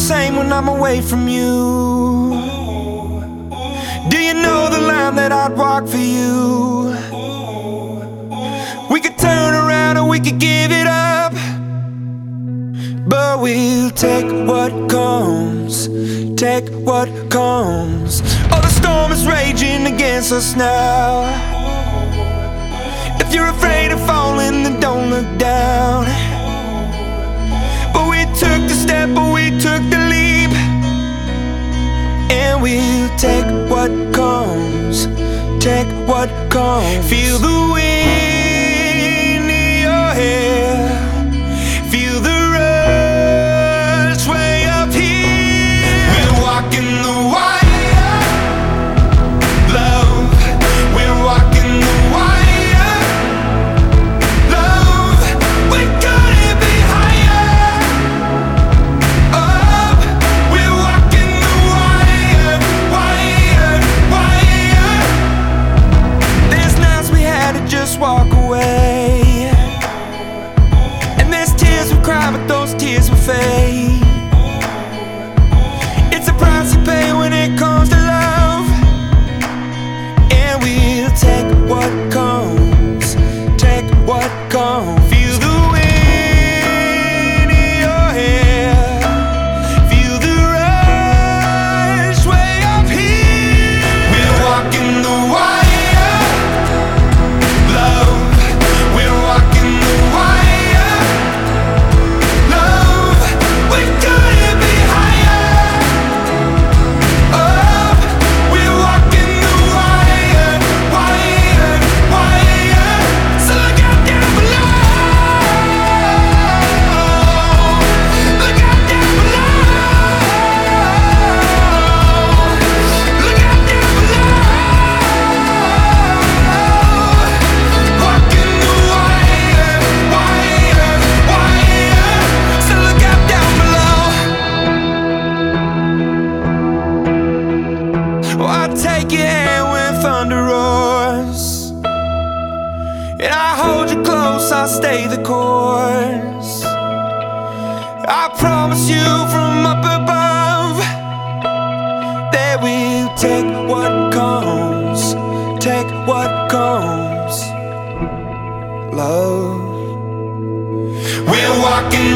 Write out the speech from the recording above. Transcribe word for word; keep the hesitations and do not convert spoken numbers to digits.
same when I'm away from you. Do you know the line that I'd walk for you? We could turn around or we could give it up, but we'll take what comes, take what comes. Oh, the storm is raging against us now. If you're afraid of falling, then don't look down. But we took the step, but we took the leap, and we'll take what comes, take what comes. Feel the wind in your hair, feel the rush way up here. We're walking the wire, love. We're walking the wire, love. We couldn't be higher up. We're walking the wire, wire, wire. There's nights we had to just walk away, and there's tears we cry, but those tears will fade. It's a price you pay when it comes to love, and we'll take what comes, take what comes. Feel the wind in your hair, feel the rush way up here. We're walking the wire, love. We're walking the wire, love. We couldn't be higher up. We're walking the wire, wire, wire. So look out down below. Look out down below. Look out down below. Walking the wire, wire, wire. So look out down below. Oh, I take your hand when thunder roars, and I hold you close, I stay the course. I promise you from up above that we'll take what comes, take what comes, love. We're walking